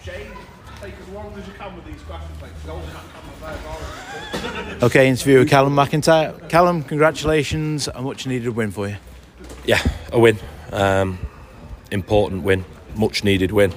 Shane, take as long as you can with these questions. Like, don't have Okay, interview with Callum McIntyre. Callum, congratulations. A much needed win for you. Yeah, a win. Important win. Much needed win.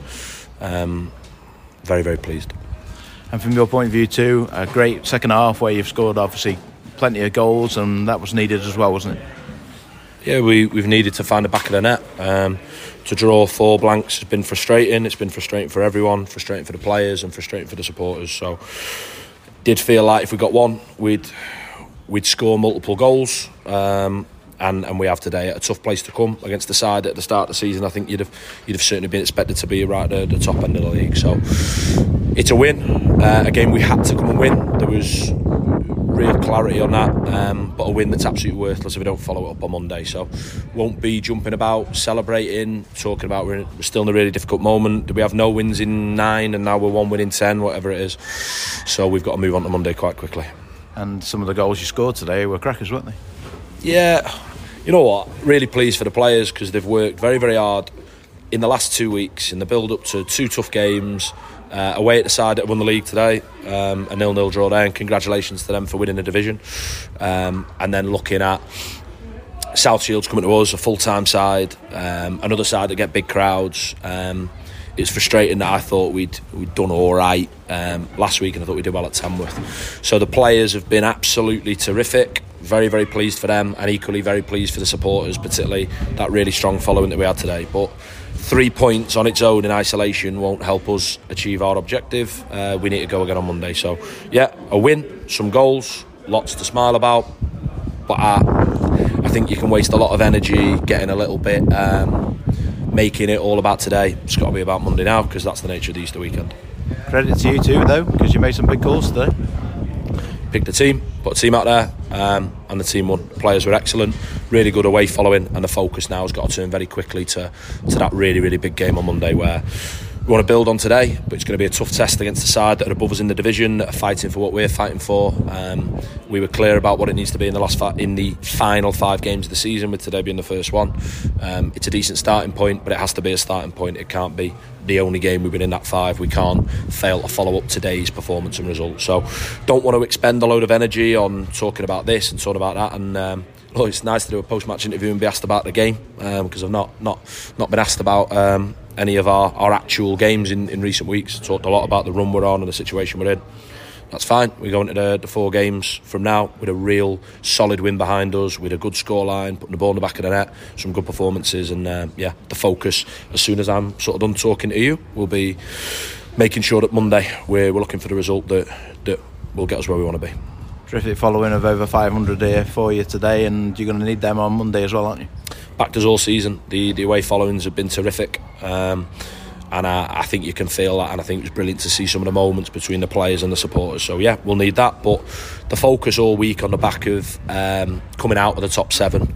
Very, very pleased. And from your point of view too, a great second half where you've scored obviously plenty of goals, and that was needed as well, wasn't it? Yeah, we've needed to find the back of the net. To draw 4 blanks has been frustrating. It's been frustrating for everyone, frustrating for the players and frustrating for the supporters. So did feel like if we got one, we'd score multiple goals. And we have today a tough place to come against the side at the start of the season. I think you'd have certainly been expected to be right at the top end of the league. So it's a win. A game we had to come and win. There was real clarity on that, but a win that's absolutely worthless if we don't follow it up on Monday. So won't be jumping about, celebrating, talking about we're still in a really difficult moment. We have no wins in 9 and now we're 1 win in 10, whatever it is. So we've got to move on to Monday quite quickly. And some of the goals you scored today were crackers, weren't they? Yeah, you know what? Really pleased for the players because they've worked very, very hard in the last 2 weeks in the build-up to 2 tough games. Away at the side that won the league today, a 0-0 draw there, and congratulations to them for winning the division. And then looking at South Shields coming to us, a full-time side, another side that get big crowds. It's frustrating that I thought we'd done all right last week, and I thought we did well at Tamworth. So the players have been absolutely terrific. Very, very pleased for them, and equally very pleased for the supporters, particularly that really strong following that we had today. But 3 points on its own in isolation won't help us achieve our objective. We need to go again on Monday. So, yeah, a win, some goals, lots to smile about. But I think you can waste a lot of energy getting a little bit, making it all about today. It's got to be about Monday now because that's the nature of the Easter weekend. Credit to you too, though, because you made some big calls today. Picked a team, put a team out there, and the team won. The players were excellent, really good away following, and the focus now has got to turn very quickly to that really, really big game on Monday where we want to build on today, but it's going to be a tough test against the side that are above us in the division, that are fighting for what we're fighting for. We were clear about what it needs to be in the final 5 games of the season, with today being the first one. It's a decent starting point, but it has to be a starting point. It can't be the only game we've been in that 5. We can't fail to follow up today's performance and results. So don't want to expend a load of energy on talking about this and talking about that. And it's nice to do a post-match interview and be asked about the game, because I've not been asked about any of our actual games in recent weeks. Talked a lot about the run we're on and the situation we're in. That's fine. We go into the 4 games from now with a real solid win behind us, with a good scoreline, putting the ball in the back of the net, some good performances, and the focus, as soon as I'm sort of done talking to you, will be making sure that Monday we're looking for the result that will get us where we want to be. Terrific following of over 500 here for you today, and you're going to need them on Monday as well, aren't you? Backed us all season. The away followings have been terrific. And I think you can feel that, and I think it was brilliant to see some of the moments between the players and the supporters. So yeah, we'll need that, but the focus all week on the back of coming out of the top 7,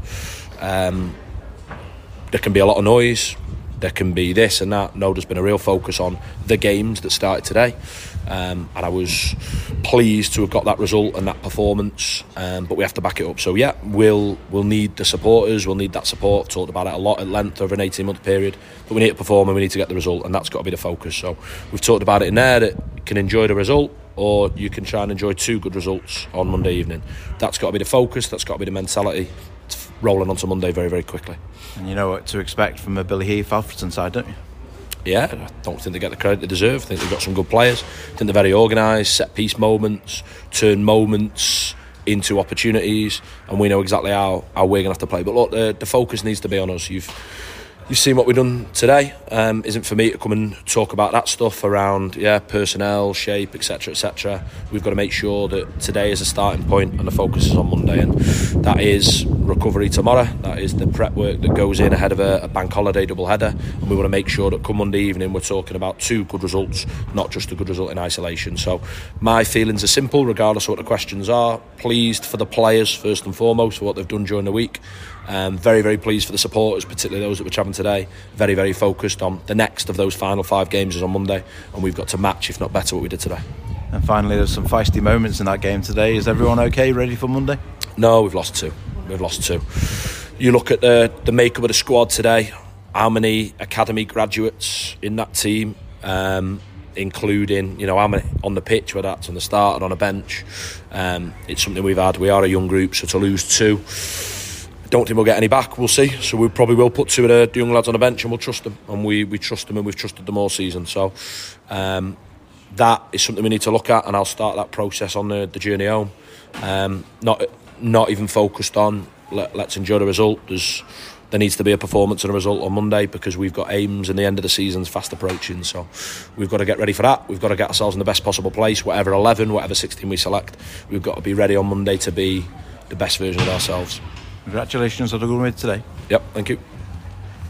there can be a lot of noise, there can be this and that. No, there's been a real focus on the games that started today, and I was pleased to have got that result and that performance, but we have to back it up. So yeah, we'll need the supporters, we'll need that support. Talked about it a lot at length over an 18-month period, but we need to perform and we need to get the result, and that's got to be the focus. So we've talked about it in there, that you can enjoy the result or you can try and enjoy 2 good results on Monday evening. That's got to be the focus, that's got to be the mentality. It's rolling onto Monday very, very quickly. And you know what to expect from a Billy Heath Alfreton side, don't you? Yeah, I don't think they get the credit they deserve. I think they've got some good players. I think they're very organised, set-piece moments, turn moments into opportunities, and we know exactly how we're going to have to play. But look, the focus needs to be on us. You've seen what we've done today. Isn't for me to come and talk about that stuff around personnel, shape, etc. We've got to make sure that today is a starting point and the focus is on Monday, and that is recovery tomorrow. That is the prep work that goes in ahead of a bank holiday double header, and we want to make sure that come Monday evening we're talking about 2 good results, not just a good result in isolation. So my feelings are simple, regardless of what the questions are. Pleased for the players first and foremost for what they've done during the week. Very, very pleased for the supporters, particularly those that we're travelling today. Very, very focused on the next of those final 5 games is on Monday, and we've got to match, if not better, what we did today. And finally, there's some feisty moments in that game today. Is everyone okay, ready for Monday? No, we've lost 2. You look at the makeup of the squad today, how many academy graduates in that team, including, you know, how many on the pitch, whether that's on the start and on a bench. It's something we've had. We are a young group, so to lose 2, I don't think we'll get any back. We'll see. So we probably will put 2 of the young lads on the bench, and we'll trust them, and we trust them, and we've trusted them all season. So that is something we need to look at, and I'll start that process on the journey home. Not even focused on let's enjoy the result. There needs to be a performance and a result on Monday, because we've got aims, and the end of the season's fast approaching. So we've got to get ready for that. We've got to get ourselves in the best possible place. Whatever 11, whatever 16 we select, we've got to be ready on Monday to be the best version of ourselves. Congratulations on the good win today. Yep, thank you.